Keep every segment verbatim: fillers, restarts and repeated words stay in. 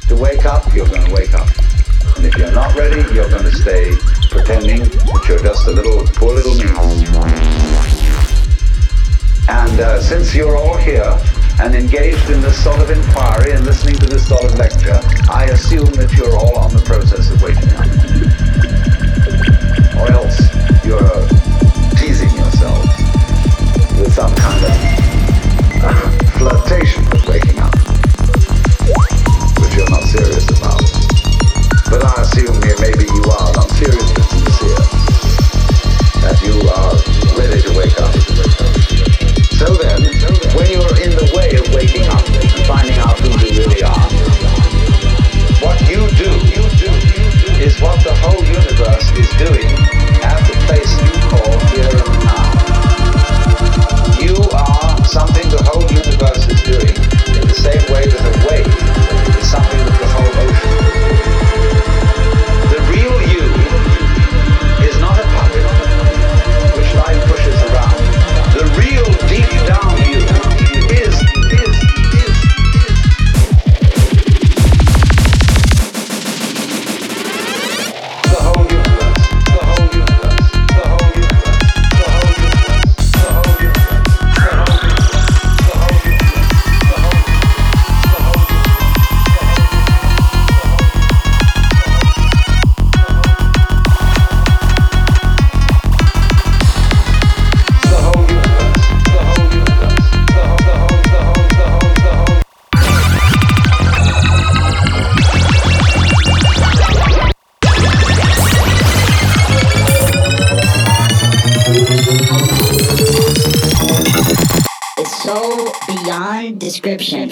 to wake up, you're going to wake up. And if you're not ready, you're going to stay pretending that you're just a little, poor little me. And uh, since you're all here and engaged in this sort of inquiry and listening to this sort of lecture, I assume that you're all on the process of waking up. Or else you're teasing yourselves with some kind of uh, flirtation with waking up, which you're not serious about. But I assume maybe you are not serious but sincere, that you are ready to wake up. So then, when you're in the way of waking up and finding out who you really are, what you do is what the whole universe is doing at the place you call here and now. You are something the whole universe is doing in the same way that a wave is something that the whole ocean is doing. The real you is not a puppet which life pushes around. The real deep down you is, is, is, the whole universe, the whole universe, the whole universe, the whole universe, the whole universe, the whole universe, the whole so beyond description.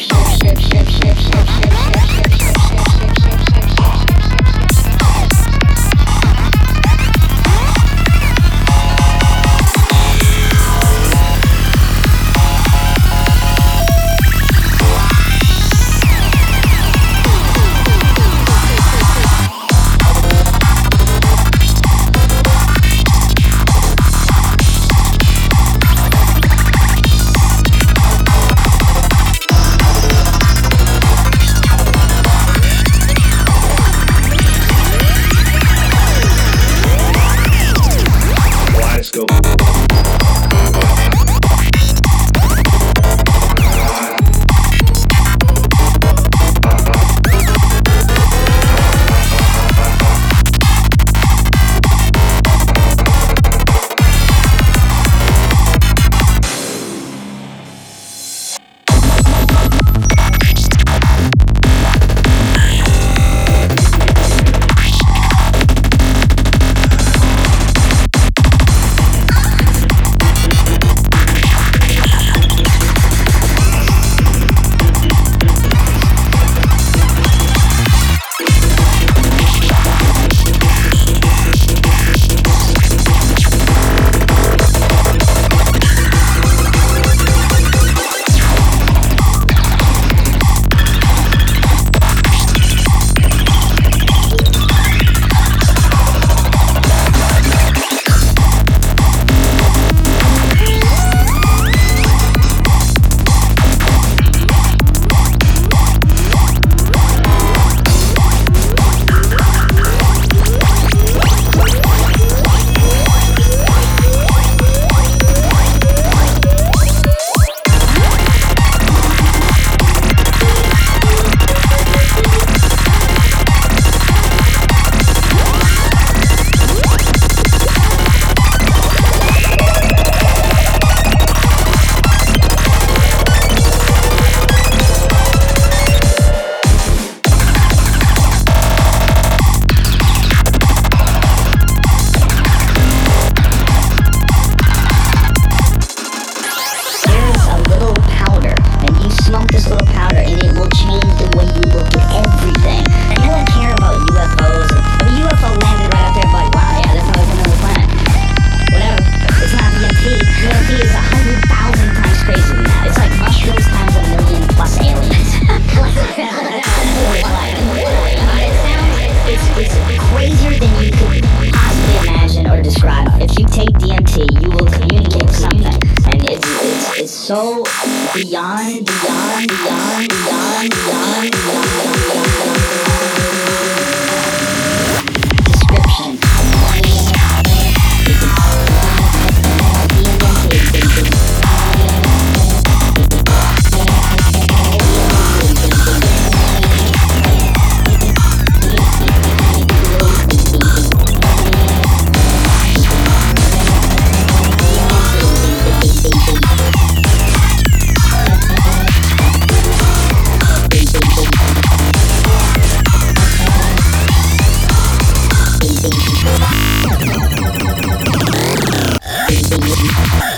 so beyond, beyond, beyond, beyond, beyond, beyond, beyond, beyond. is the